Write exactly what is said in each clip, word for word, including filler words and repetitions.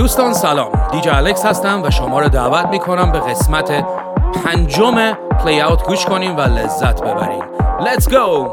دوستان سلام، دیجی الکس هستم و شما رو دعوت میکنم به قسمت پنجم پلی اوت گوش کنیم و لذت ببریم. Let's go!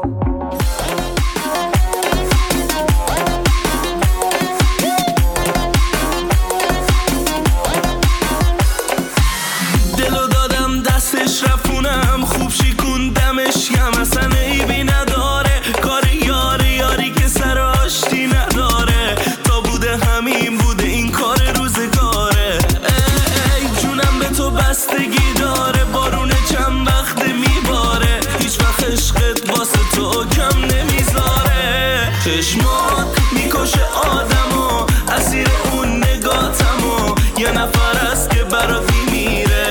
دلو دادم دستش رفونم، خوب شیکوندمش یم اصلا عیبی نداره، کار یاری یاری که سر آشتی نداره، تا بوده همین بوده این کار روزگاره. ای جونم به تو بستگی داره، بارون چند وقت میباره، هیچ وقت عشقت واسه تو کم نمیذاره. چشمات میکشه آدمو، اسیر اون نگاتمو، یه نفر است که برات میمیره.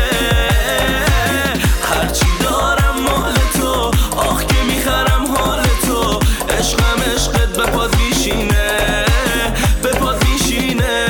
هرچی دارم مال تو، آخ که میخرم حال تو، عشقم عشقت به پاد میشینه، به پاد میشینه.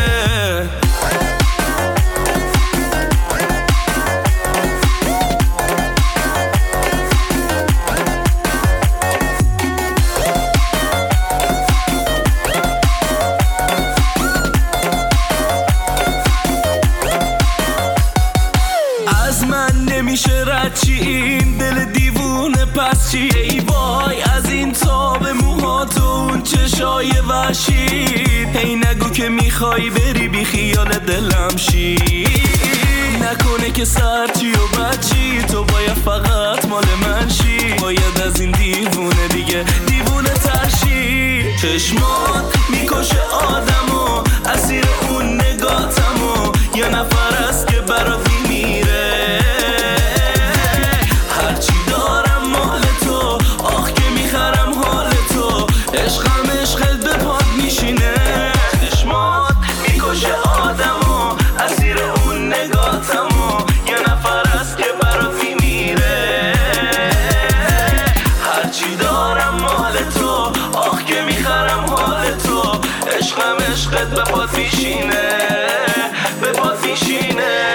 از من نمیشه رد چی این دل دیوونه، پس چی؟ ای وای از این تاب موهات و اون چشای وحشی، هی نگو که میخوای بری بی خیال دلم شی، نکنه که سرچی و بچی، تو باید فقط مال من شی، باید از این دیوونه دیگه دیوونه ترشی. چشمات میکشه آدمو، اسیر اون نگاتمو، یه نفر است که برات میمیره. هرچی دارم مال تو، آخ که میخرم حال تو، عشقم عشقت به پاد میشینه. چشمات میکشه آدمو، اسیر اون نگاتمو، یه نفر است که برات میمیره. هرچی دارم مال تو، آخ که میخرم حال تو، عشقم عشقت به پاد میشینه، به پاد میشینه.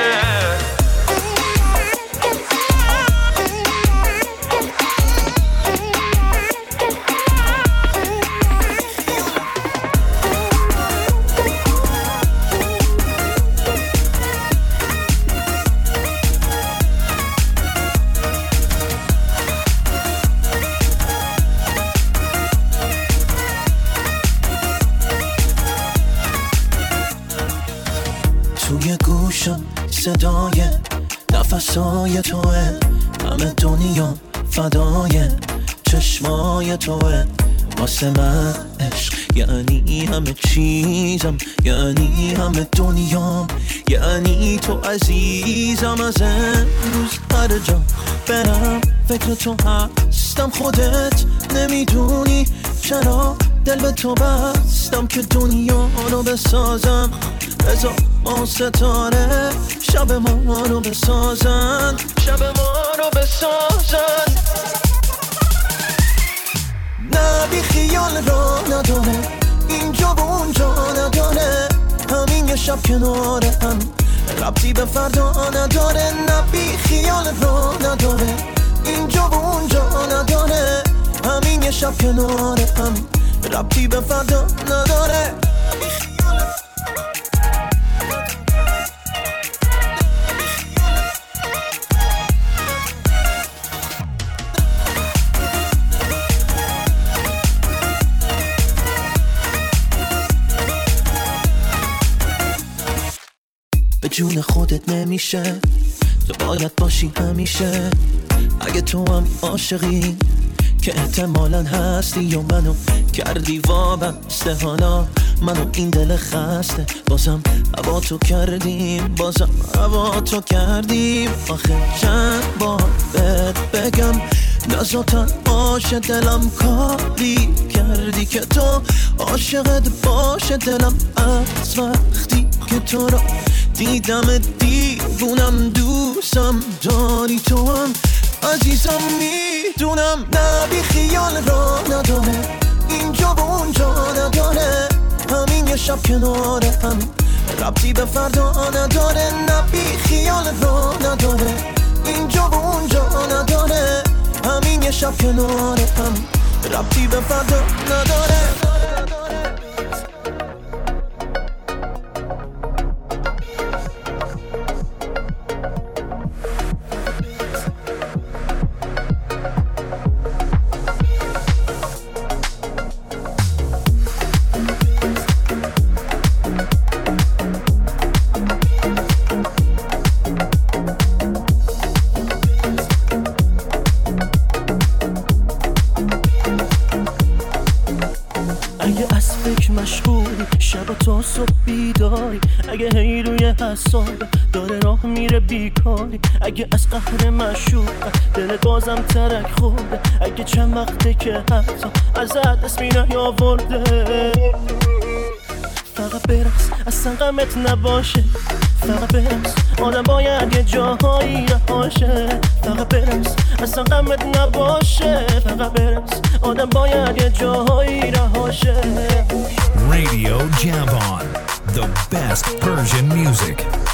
توی گوشم صدای نفسای توه، همه دنیا فدای چشمای توه. واسه من عشق یعنی همه چیزم، یعنی همه دنیام، یعنی تو عزیزم. از امروز هر جا برم فکر تو هستم، خودت نمیدونی چرا دل به تو بستم که دنیا رو بسازم. بذار ما ستاره شب ما رو بسازن، شب ما رو بسازن. نه بی خیال را نداره، اینجا و اونجا نداره، همین یه شب کنار هم ربطی به فردا نداره. نه بی خیال را نداره، اینجا و اونجا نداره، همین یه شب کنار هم ربطی به فردا نداره. به جون خودت نمیشه، تو باید باشی همیشه. اگه تو هم عاشقی که احتمالاً هستی، یا منو کردی وابسته، حالا منو این دل خسته، بازم هوا تو کردیم، بازم هوا تو کردیم. آخه چند بار بهت بگم نزاتن باشه دلم، کاری کردی که تو عاشقت باشه دلم. از وقتی که تو رو دیدم دیوونم، دوستم داری تو هم عزیزم میدونم. نه بی خیال را نداره، اینجا و اونجا نداره، همین یه شب کنار هم ربطی به فردا نداره. نه بی خیال را نداره، اینجا و اونجا نداره، همین یه شب کنار هم ربطی به فردا نداره. یک مشغولی، شب تا صبح بیداری. اگه هی روی حساب داره راه میره بیکاری، اگه از قهر مشوق دلت بازم ترک خورده، اگه چند وقته که حتی ازت اسمی نیاورده. فقط برقص اصلا غمت نباشه، فقط برقص آدم باید یه جاهایی رهاشه. فقط برقص اصلا غمت نباشه، فقط برقص آدم باید یه جاهایی رهاشه. Radio Javon, the best Persian music.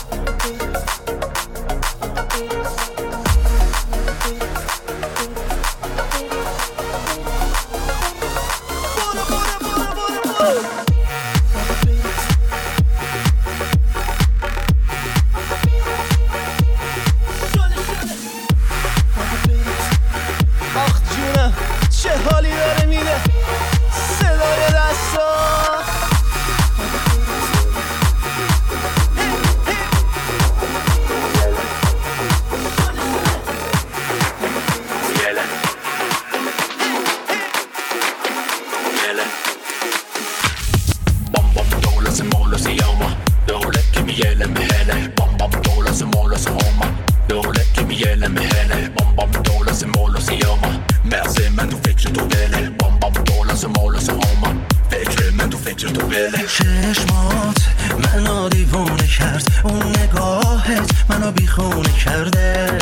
چشمات منو دیوونه کرد، اون نگاهت منو بیخونه کرده.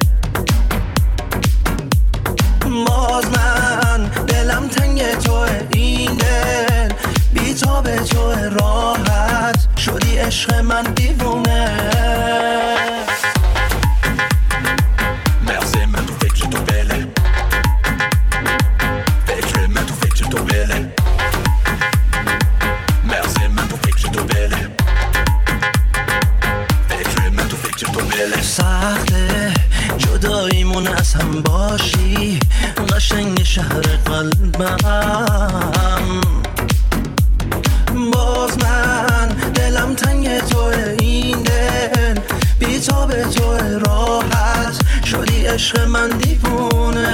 باز من دلم تنگ توه، این دل بی تا به توه، راحت شدی عشق من دیوونه. مغز من تو فکر تو بله، فکر من تو فکر تو بله، مغز من تو فکر تو بله، فکر من تو فکر تو بله. سخته جداییمون از هم باشی، قشنگ شهر قلبم. باز من دلم تنگ توه، این دل بی تا به توه، راحت شدی عشق من دیوونه.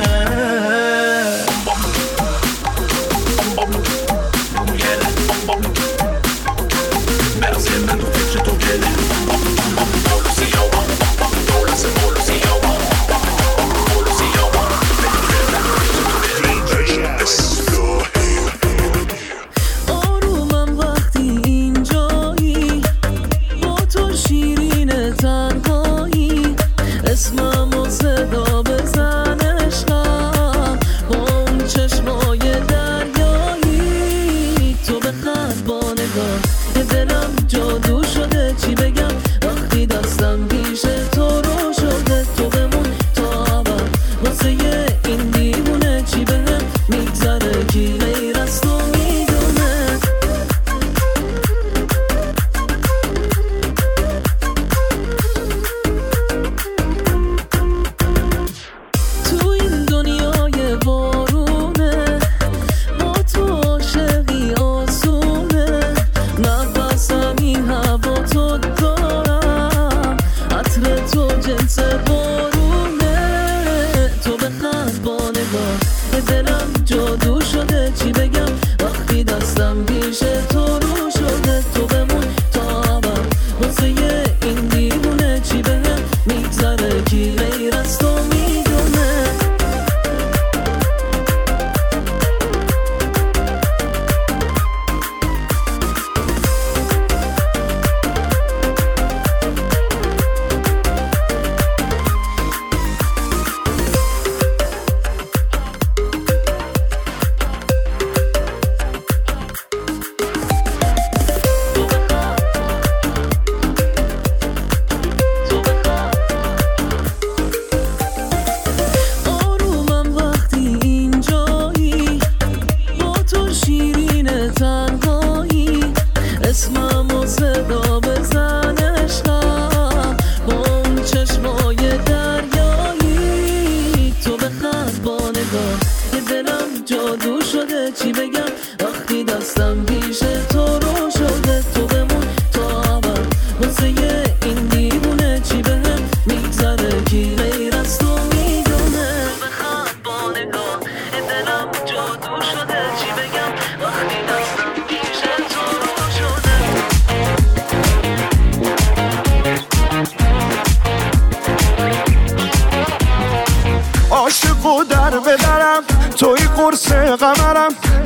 دلم جادو شده، چی بگم وقتی دستم پیش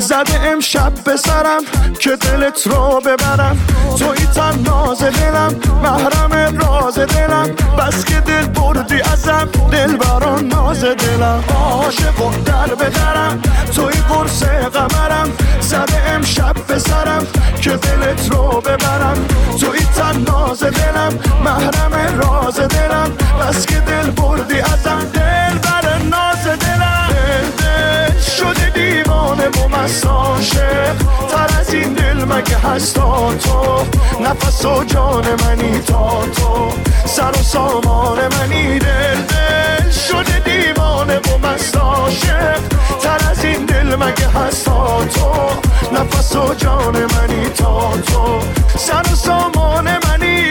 زده امشب به سرم که دلت رو ببرم، توی تن ناز دلم، محرم راز دلم، بس که دل بردی ازم، دل بران ناز دلم، عاشق و در بدرم، توی قرص قمرم، زده امشب به سرم که دلت رو ببرم، توی تن ناز دلم، محرم راز دلم، بس که دل بردی ازم، دل بر ناز دلم، دل دل شده دیوانه و مست عاشق، تر از این دل مگه هستا تو، نفس و جان منی تا تو، سر و سامان منی، دل دل شده دیوانه و مست عاشق، تر از این دل مگه هستا تو، نفس و جان منی تا تو، سر و سامان منی.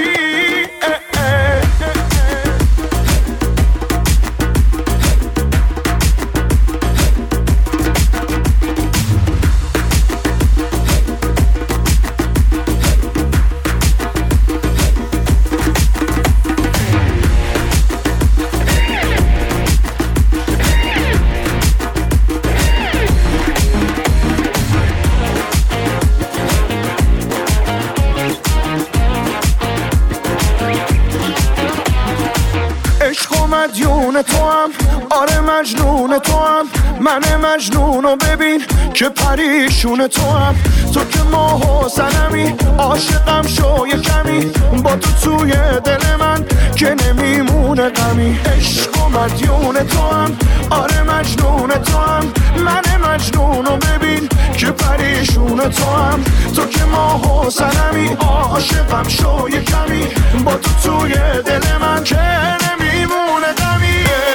مدیون تو هم، آره مجنون تو هم، من مجنونو ببین که پریشون تو هم، تو که ماه و سنمی، عاشقم شو یه کمی، با تو توی دل من که نمیمونه غمی، عشق و مدیون تو هم، آره مجنون تو هم، من مجنونو ببین که پریشون تو هم، تو که ماه و سنمی، عاشقم شو یه کمی، با تو توی دل من که نمیمونه غمی.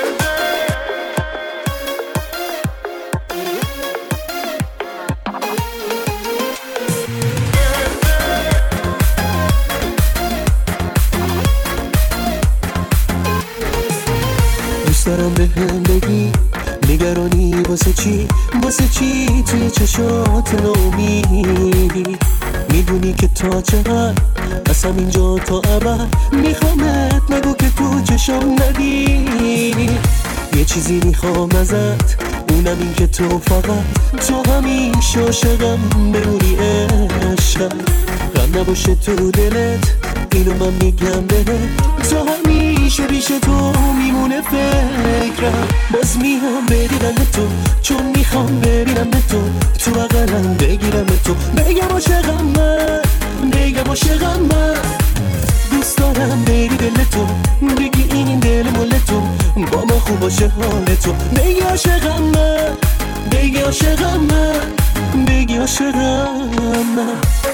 دوست دارم به هم بگی نگرانی واسه چی، واسه چی توی چشات نومی، میدونی که تا چقدر از همینجا تا ابد میخوامت، نگو که تو چشم ندی، یه چیزی میخوام ازت، اونم این که تو فقط تو همیشه عاشقم، بمونی عشقم، غم نباشه تو دلت، اینو من میگم بهت، تو همیشه پیش تو میمونه فکرم، باز میام ببینم تو، چون میخوام ببینم تو، تو بغلم بگیرم تو، بگم عاشقم من، بگم عاشقم من، دوست دارم بری دل تو، بگی این دل مال تو، با ما خوب باشه حال تو، بگی عاشقم من، بگی عاشقم من، بگی عاشقم من.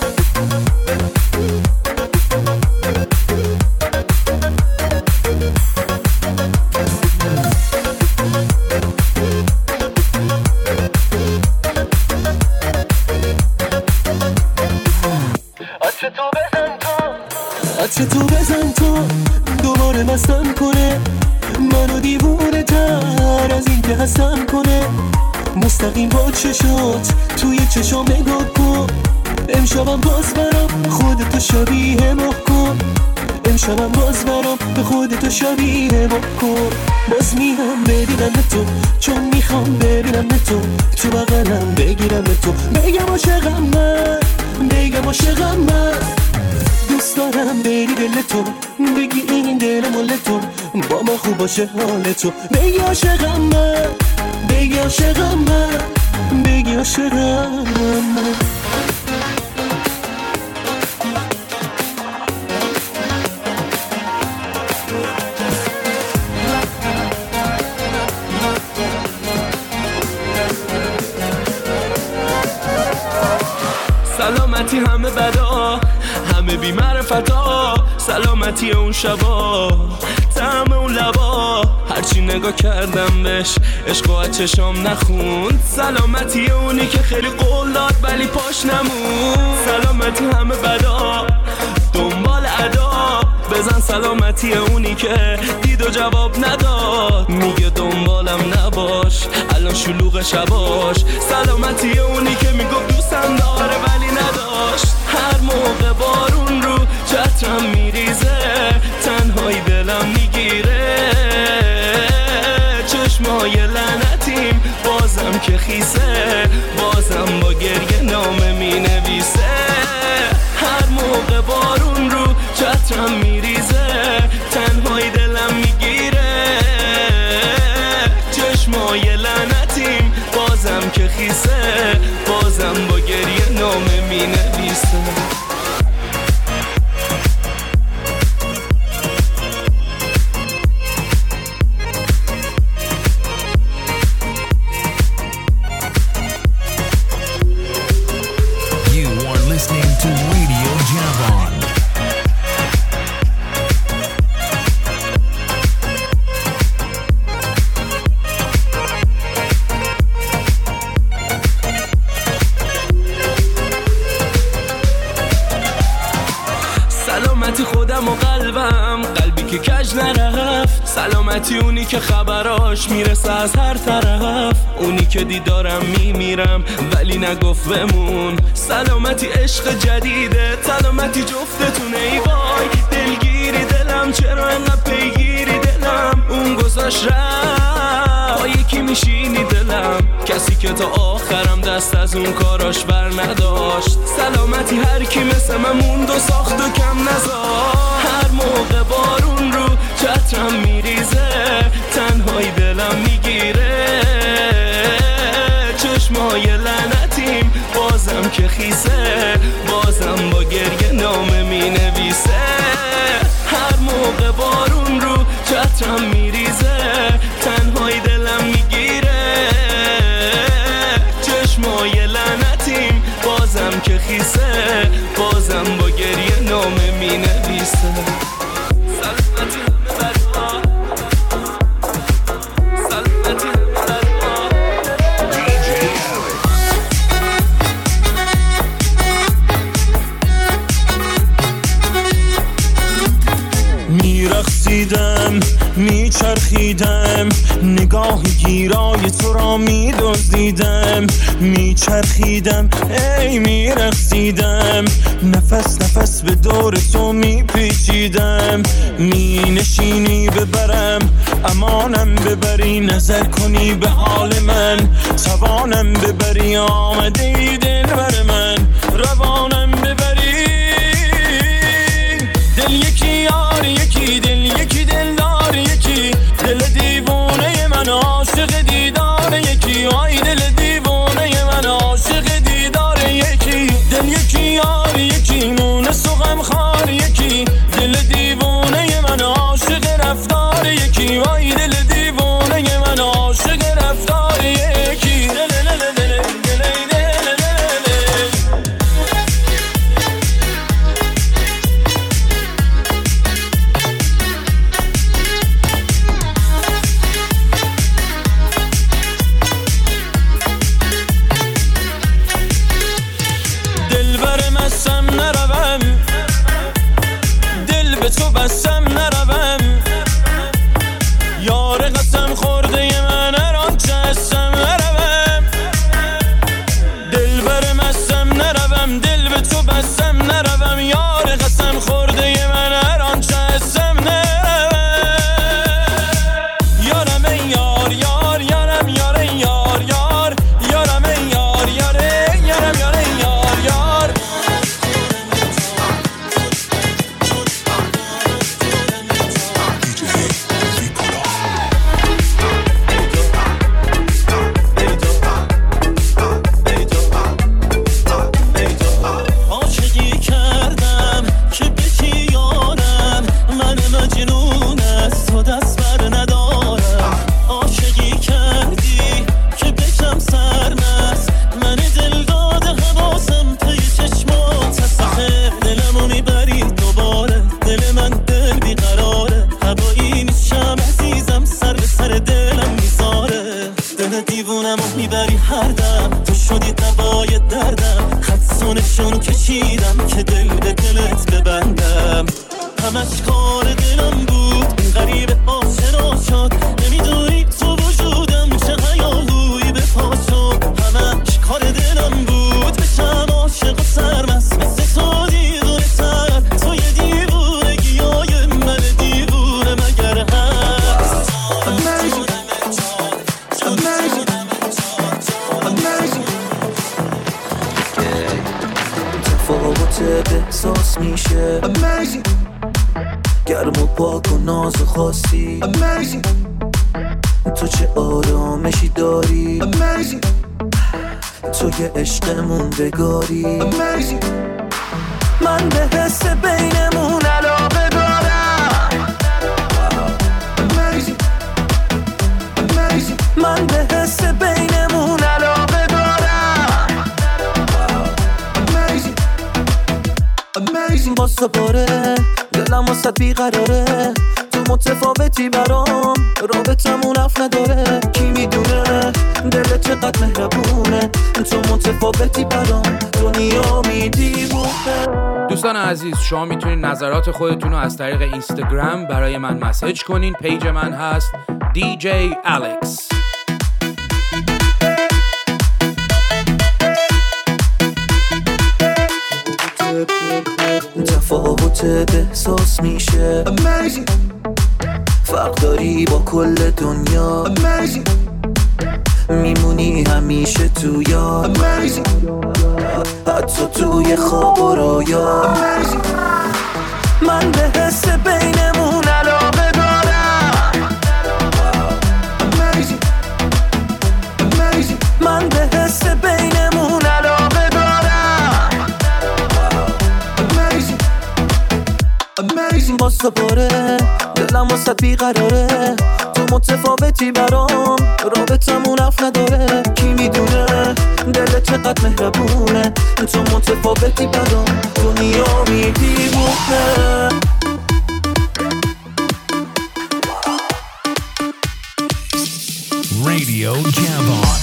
عطر تو بزن تو دوباره مستم کنه، منو دیوونه تر از این که هستم کنه، مستقیم با چشات توی چشام نگاه کن، امشبم باز برام خودتو شبیه ما کن، امشبم باز برام به خودتو شبیه ما کن، باز میام ببینم تو، چون میخوام ببینم تو، تو بغلم بگیرم تو، بگم عاشقم من، بگم عاشقم من، دوست دارم بری دل تو، بگی این دل مال تو، با ما خوب باشه حال تو، بگی عاشقم من، بگی عاشقم من، بگی عاشقم من. سلامتی همه بدا، همه بی معرفتا، سلامتی اون شبا، طعم اون لبا، هرچی نگاه کردم بهش عشق و چشام نخوند، سلامتی اونی که خیلی قول داد ولی پاش نمون، سلامتی همه بدا، دنبال ادا، بزن سلامتی اونی که دید و جواب نداد، میگه دنبالم نباش الان شلوغ شباش، سلامتی اونی که میگفت دوستم داره ولی نداشت، هر موقع بارون رو چترم میریزه، تنهایی دلم میگیره، چشمای لعنتیم بازم که خیسه، بازم نویسه. Listening to Radio Javon. سلامتی خودم و قلبم، قلبی که کج نرفت. سلامتی اونی که خبراش میرسه از هر طرف، اونی که دیدارم میمیرم ولی نگفت بمون. سلامتی عشق جدیده، سلامتی جفتتون. ای وای دلگیری دلم، چرا انقدر پیگیری دلم. اون گذاشت رفت، با یکی میشینی دلم، کسی که تا آخرم دست از اون کاراش بر نداشت. سلامتی هر کی مثل من موند و ساخت و کم نذاشت. هر موقع بارون رو چترم میریزه، تنهایی دلم میگیره. چشمای لعنتیم بازم که خیسه، بازم با گریه نامه مینویسه. هر موقع بارون رو چترم میریزه، تنهایی دلم میگیره. چشمای لعنتیم بازم که خیسه، بازم با گریه نامه مینویسه. سلامتی همه برها، سلامتی همه برها. میرقصیدم میچرخیدم، نگاهی گیرای تو را میدزدیدم. میچرخیدم ای میرقصیدم، نفس نفس به دور تو میپیچیدم. مینشینی ببرم امانم ببری، نظر کنی به حال من توانم ببری. آمده ای دل بر من روانم ببری. دل یکی یار یکی، دل یکی دلدار یکی، دل دیوانه من عاشق دیدار یکی. آی دل دیوانه من عاشق دیدار یکی. دل یکی یار یکی، مونس و غمخوار یکی، دل دیوانه من عاشق رفتار یکی. آی دل دیوانه من عاشق رفتار یکی. دل دل دل دل تو بسم نروم. یار قسم خورده من هر آنچه هستم نروم. دل بر مستم نروم، دل به تو بسم نروم. یار قسم خورده من هر آنچه هستم نروم. یارم ای یار یار، یارم یار یار یار، یارم ای یار یار، یارم یار یار یار. که دل به دلت ببندم. همش کار دلم بود، این غریب آشنا شد. نمیدونی تو وجودم چه هیاهویی به پا شد. همش کار دلم بود، بشم عاشق و سرمست مثل تو دیوونه تر. تو یه دیوونگی های من دیوونه مگر هست. تفاوت احساس میشه Amazing. گرم و پاک و ناز خاصی Amazing. تو چه آرامشی داری Amazing. تو یه عشق موندگاری Amazing. باز تو پاره دلم واسد بیقراره، تو متفاوتی برام رابطمون اف نداره. کی میدونه دلت چقدر مهربونه، تو متفاوتی برام دنیا میدیونه. دوستان عزیز شما میتونید نظرات خودتون رو از طریق اینستاگرام برای من مسیج کنین. پیج من هست دی جی الکس. تفاوتت احساس میشه Amazing. فرق داری با کل دنیا Amazing. میمونی همیشه تو یاد Amazing. حتی توی خواب و رویا Amazing. من به حس بینمون علاقه دارم Amazing. Amazing. من به حس بینمون علاقه دارم Amazing. Amazing. باز تو پاره دلم واسد بیقراره، تو متفاوتی برام رابطمون اف نداره. کی میدونه دلت چقدر مهربونه، تو متفاوتی برام دنیا میدیونه. Radio Jam-on.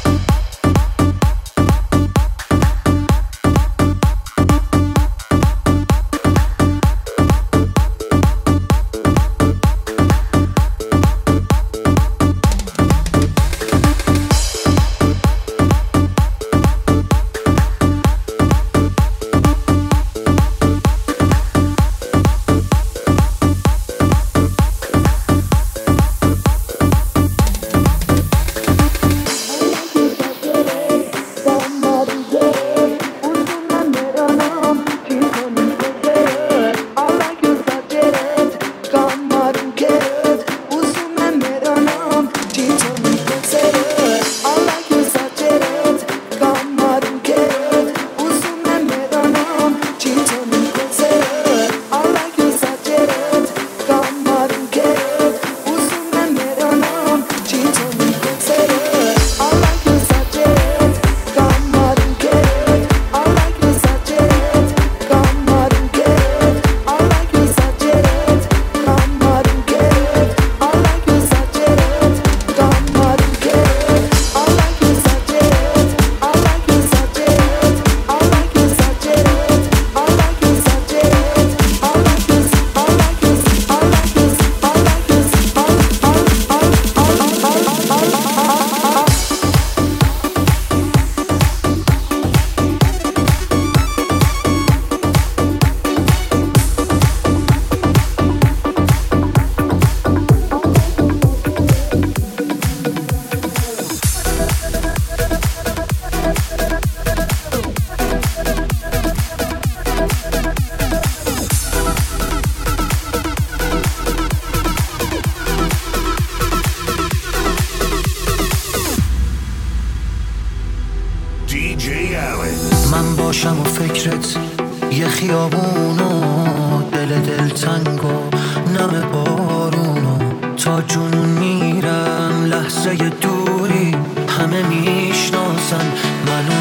من باشم و فکرت یه خیابونو، دل دل تنگو نم بارونو، تا جنون میرم لحظه دوری، همه میشناسن منو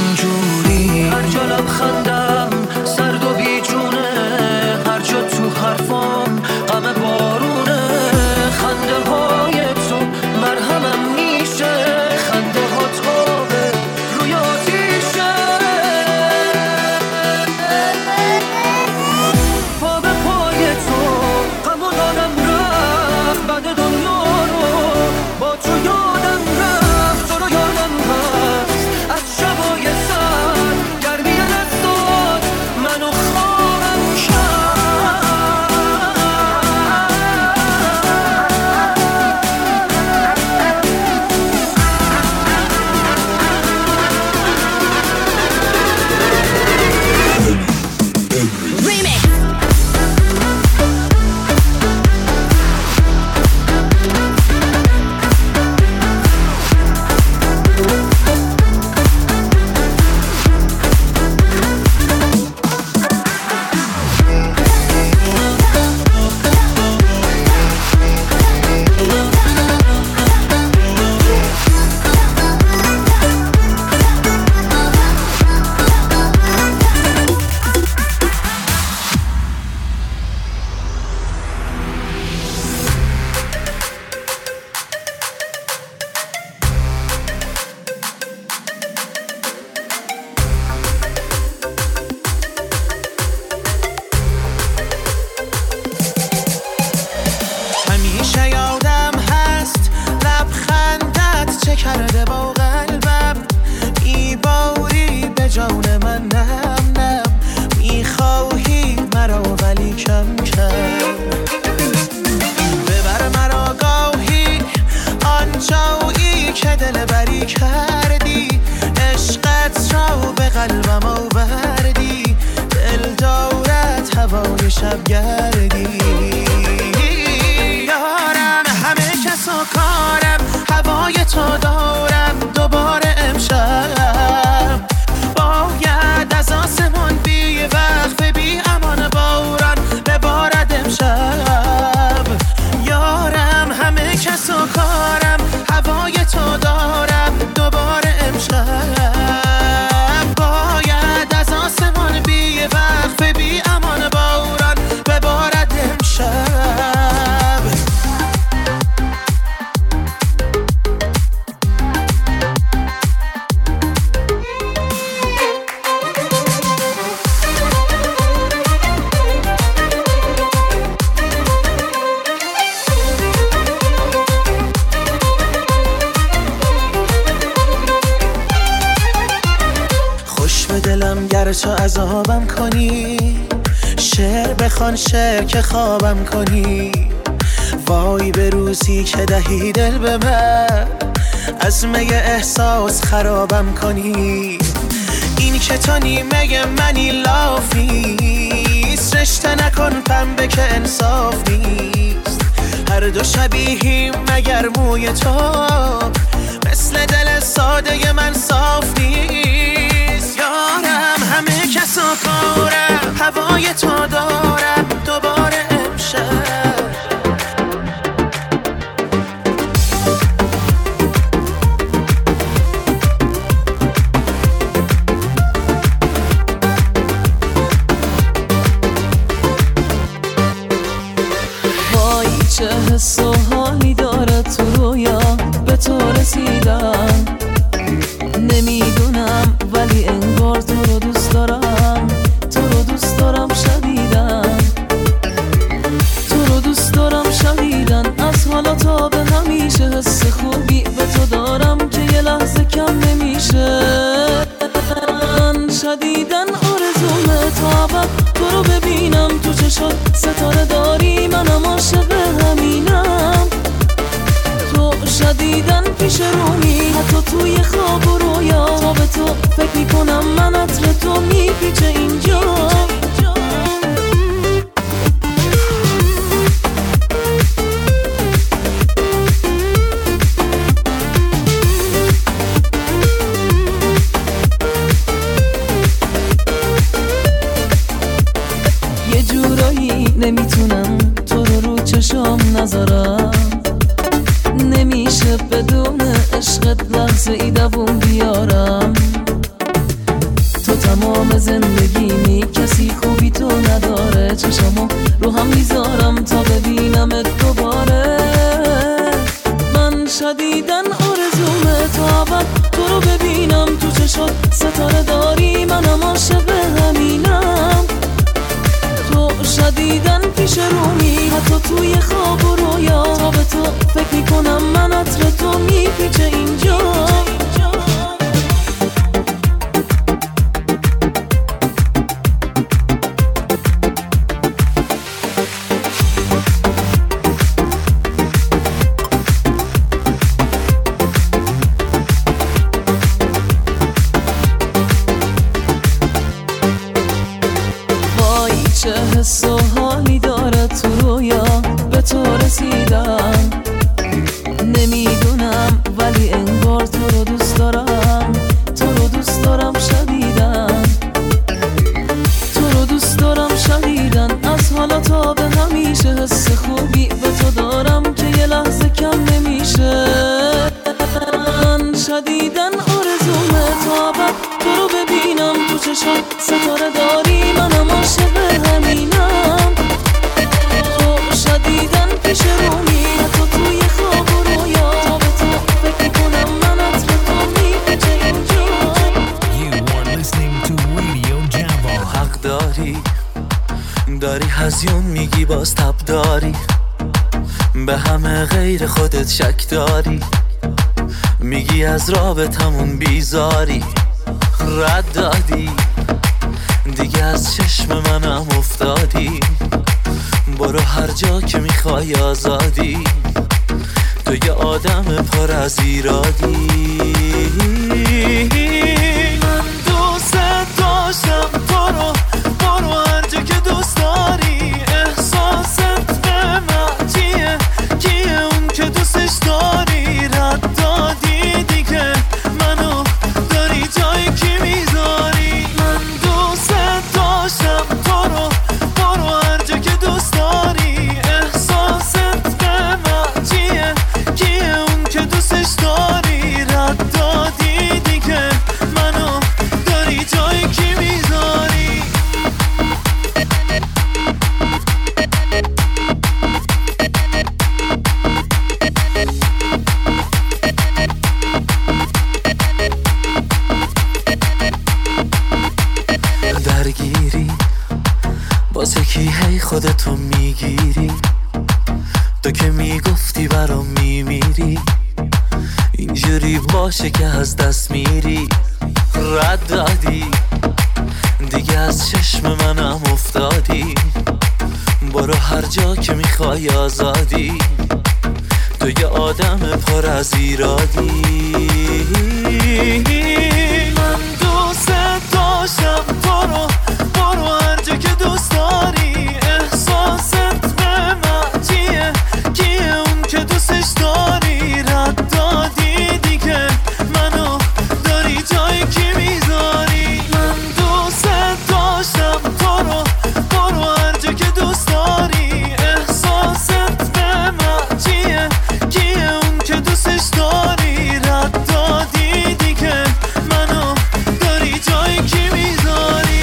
اینجوری. هر جا لبخندم سرد و بیجونه، هر جا تو حرفام غم بارونه، خنده های تو مرهمم میشه، خنده ها تابه روی آتیشه. پا به پای تو غم و دادم رفت، بعد دنیا رو با تو یادم رفت، تو رو یادم عذابم کنی، شعر بخوان شعر که خوابم کنی. وای به روزی که دهی دل به من، از می احساس خرابم کنی. این که تو نیمه منی لاف نیست، رشته نکن پنبه که انصاف نیست. هر دو شبیهیم مگر موی تو، مثل دل ساده من صاف نیست. یارم همه کسا کارم، هوای تو دارم دوباره امشب. چه حس و حالی داره تو رویا به تو رسیدم، نمیدونم ولی انگار تو رو دوست دارم، تو رو دوست دارم شدیدن، تو رو دوست دارم شدیدن. از حالا تا به همیشه حس خوبی به تو دارم که یه لحظه کم نمیشه. من شدیدن آرزومه تا ابد تو رو ببینم تو چشات ستاره داری، منم عاشق همینم. تو شدیدن پیش رومی، حتی توی خواب و رویا، تا به تو فکر میکنم من عطر تو میپیچه اینجا. یه جورایی نمیتونم تو رو رو چشام نذارم، نمیشه بدون عشقت لحظه ای دووم بیارم. تو تمام زندگیمی، کسی خوبی تو نداره. چشامو رو هم میذارم تا ببینمت دوباره. من شدیدن آرزومه تا ابد تو رو ببینم تو چشات ستاره داری، منم عاشق همینم. تو شدیدن پیش رومی، حتی توی خواب و رویا، تا به تو فکر میکنم من عطر تو میپیچه اینجا. چه حس و حالی داره تو رویا به تو رسیدم، نمیدونم ولی انگار تو رو دوست دارم، تو رو دوست دارم شدیدن، تو رو دوست دارم شدیدن. از حالا تا به همیشه حس خوبی به تو دارم که یه لحظه کم نمیشه. من شدیدن آرزومه تا ابد تو رو ببینم تو چشات ستاره داری، منم عاشق همینم. تو شدیدن پیش رومی، حتی توی خواب و رویا، تا به تو فکر کنم من عطر تو میپیچه اینجا. You are listening to Radio Java. حق داری داری هزیون میگی باز تب داری، به همه غیر خودت شک داری، میگی از رابطمون بیزاری. رد دادی دیگه از چشم منم افتادی، برو هر جا که میخوای آزادی. تو یه آدم پر از ایرادی. من دوست داشتم تو رو، برو هر جا که دوست داری. احساست به من چیه، کیه اون که دوستش داری. رد دادی دیگه منو داری جای کی میذاری. من دوست داشتم تو رو، برو هر جا که دوست داری. احساست به من چیه، کیه اون که دوستش داری. رد دادی دیگه منو داری جای کی میذاری. درگیری واسه کی هی خودتو میگیری، تو که میگفتی برام میمیری. اینجوری باشه که از دست میری. رد دادی دیگه از چشم منم افتادی، برو هر جا که میخوای آزادی، تو یه آدم پر از ایرادی. من دوست داشتم تو رو، برو هر جا که دوست داری، احساست به من چیه، کیه اون که دوستش داری، رد دادی دیگه منو داری جای کی میذاری. من دوست داشتم تو رو، برو هر جا که دوست داری، احساست به من چیه، کیه اون که دوستش داری، رد دادی دیگه منو داری جای کی میذاری.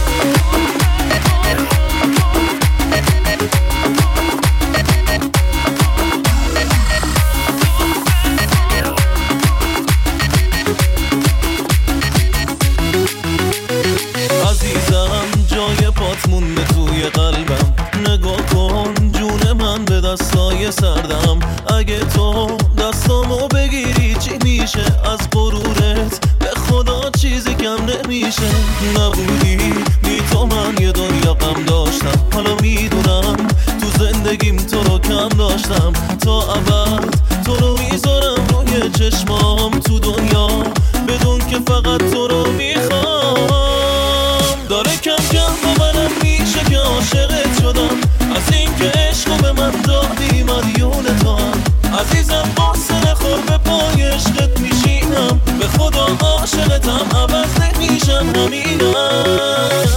عزیزم جای پات مونده توی قلبم، نگاه کن جون من به دستای سردم، اگه تو دستامو بگیری چی میشه، از غرورت به خدا چیزی کم نمیشه. نبودی بی تو من یه دنیا غم داشتم، حالا میدونم تو زندگیم تو رو کم داشتم، تا ابد تو رو میذارم روی چشمام تو دنیا، بدون که فقط تو رو میخوام. داره کم کم باورم میشه که عاشقت شدم، از این که عشقو به من دادی مدیون تو هم. عزیزم قصه نخور به پای عشقت میشینم، به خدا عاشقتم عوض نمیشم همینم.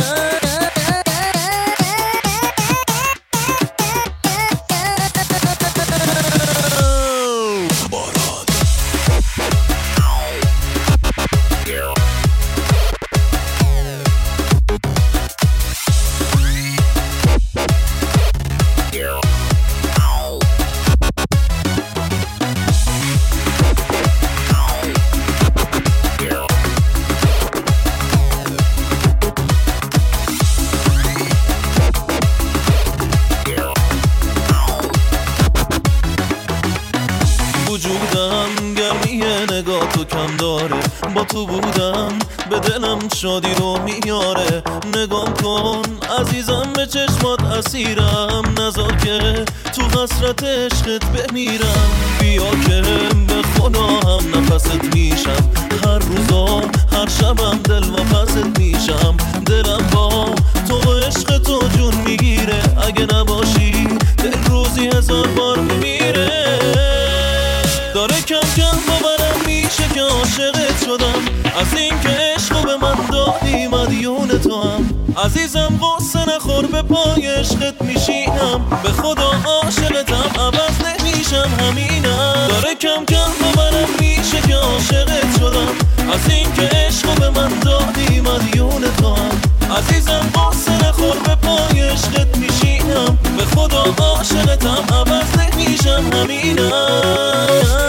وجودم گرمی نگاه تو کم داره، با تو بودم به دلم شادی رو میاره. نگام کن عزیزم به چشمات اسیرم، نذار که تو حسرت عشقت بمیرم. بیا که به خدا هم نفست میشم، هر روزا هر شبم دل واپست میشم. دلم با تو و عشق تو جون میگیره، اگه نباشی دل روزی هزار بار میمیره. داره کم کم باورم میشه که عاشقت شدم، از این که عشقو به من دادی مدیون تو هم. عزیزم قصه نخور به پای عشقت میشینم، به خدا عاشقتم عوض نمیشم همینم. داره کم کم باورم میشه که عاشقت شدم، از این که عشقو به من دادی مدیون تو هم. عزیزم قصه نخور به پای عشقت میشینم، به خدا عاشقتم عوض نمیشم همینم.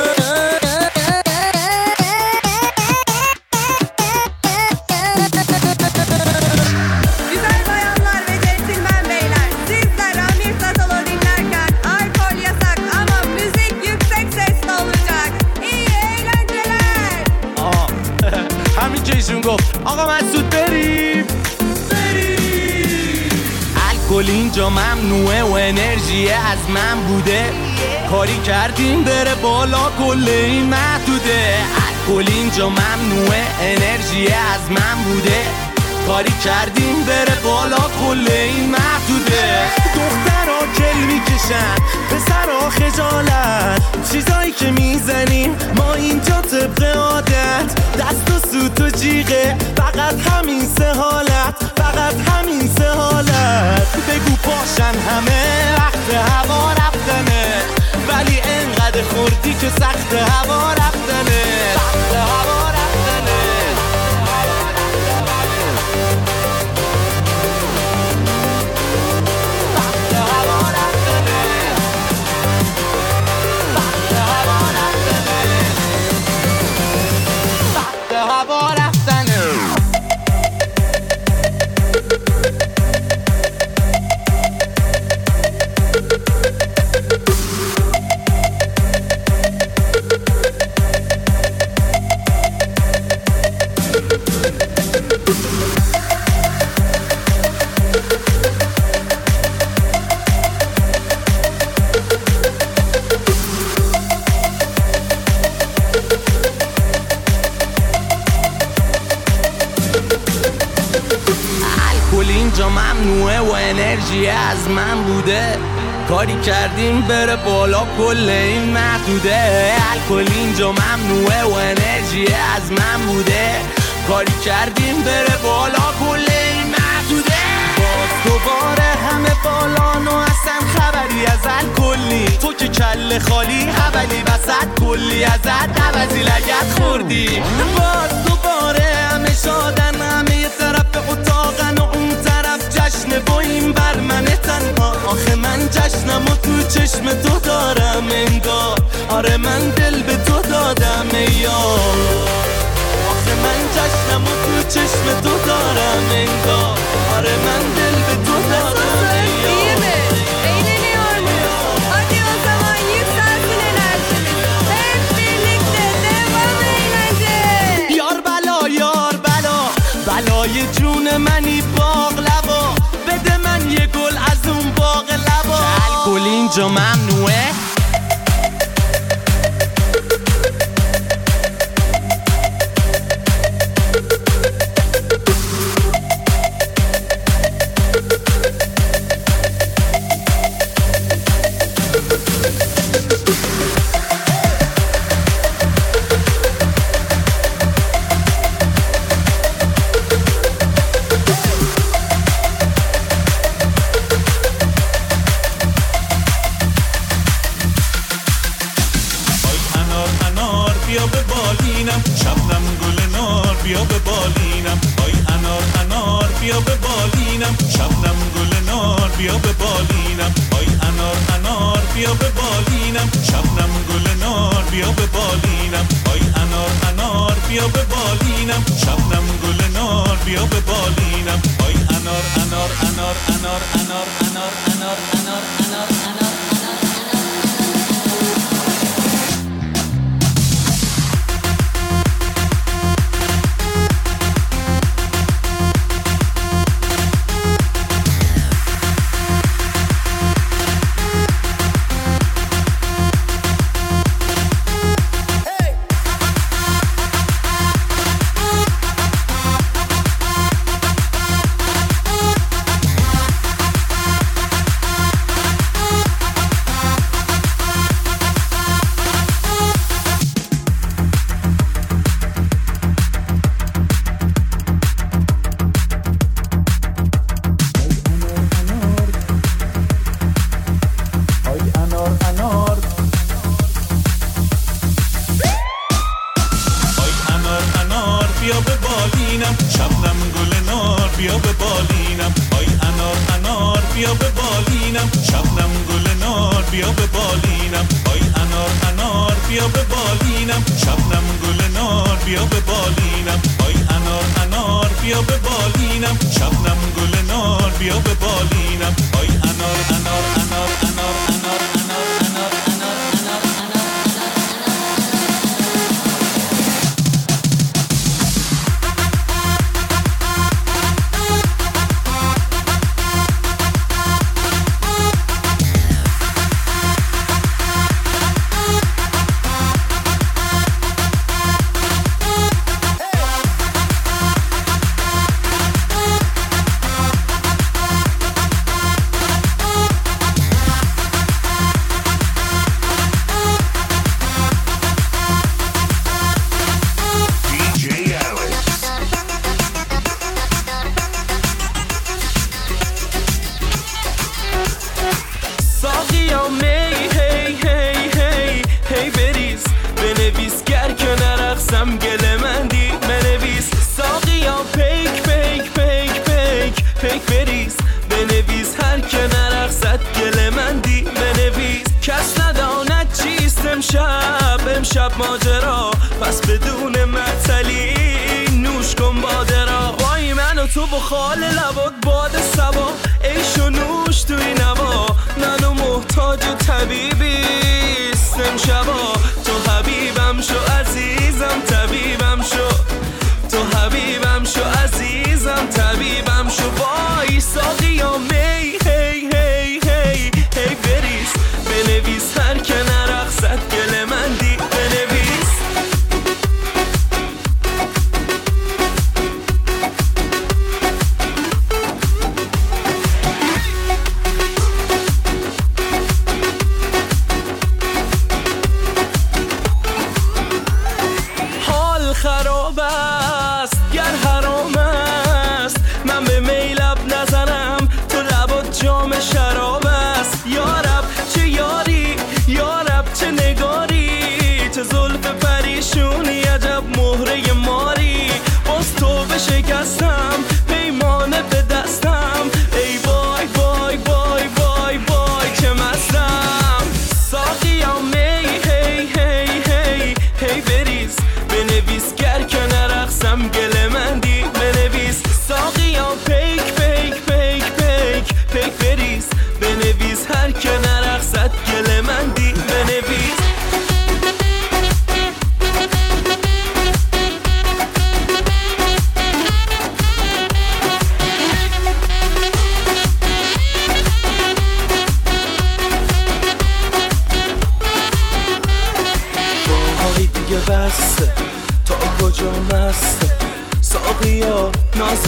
آقا مسعود بریم بریم. الکل اینجا ممنوعه و انرژی از من بوده، کاری کردیم بره بالا کل این محدوده. الکل اینجا ممنوعه انرژی از من بوده، کاری کردیم بره بالا کل این محدوده. دخترها کل میکشن پسرها خجالت، چیزایی که میزنیم ما اینجا طبق عادت، دست و سوت و جیغه فقط همین سه حالت، فقط همین سه حالت. بگو پاشن همه وقت هوا رفتنه، ولی انقدر خوردی که سخت هوا رفتنه، سخت هوا رفتنه. الکل اینجا ممنوعه و انرژی از من بوده، کاری کردیم بره بالا کل این محدوده. الکل اینجا ممنوعه و انرژی از من بوده، کاری کردیم بره بالا کل این محدوده. باز دوباره همه بالان و اصلا خبری از الکلی، تو که کل خالی حولی وسط کلی ازت عوضی لگت خوردی. باز دوباره همه شادن، همه یه طرف اتاقن و اون طرف جشن با این بر من تنها. آخه من جشنم و تو چشم تو دارم انگار، آره من دل به تو دادم یار. آخه من جشنم و تو چشم تو دارم انگار، آره من dil به تو دارم İyi mi? Eğleniyor muyuz? Hadi o zaman yükselsin enerjimiz. Hep birlikte devam eğlence. یار بلا یار بلا بلای جون منی باقلبا، بده من یه گل از اون باغ لبا. الکل اینجا ممنوعه.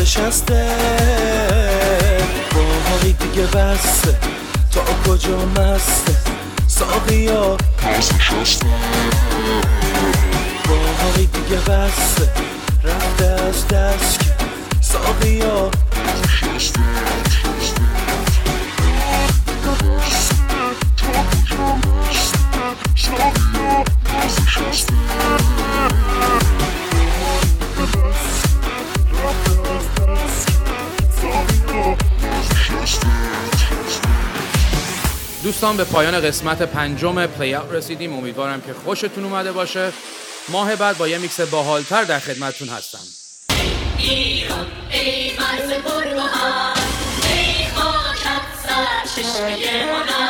نشسته باهایی دیگه بسته تا کجا مسته ساقی ها نشسته باهایی دیگه بسته رفته از دست که ساقی ها نشسته دوستان به پایان قسمت پنجم پلی اوت رسیدیم. امیدوارم که خوشتون اومده باشه. ماه بعد با یه میکس باحالتر در خدمتتون هستم. ایران ای مرز پرگوهر ای خاکت سرچشمه هنر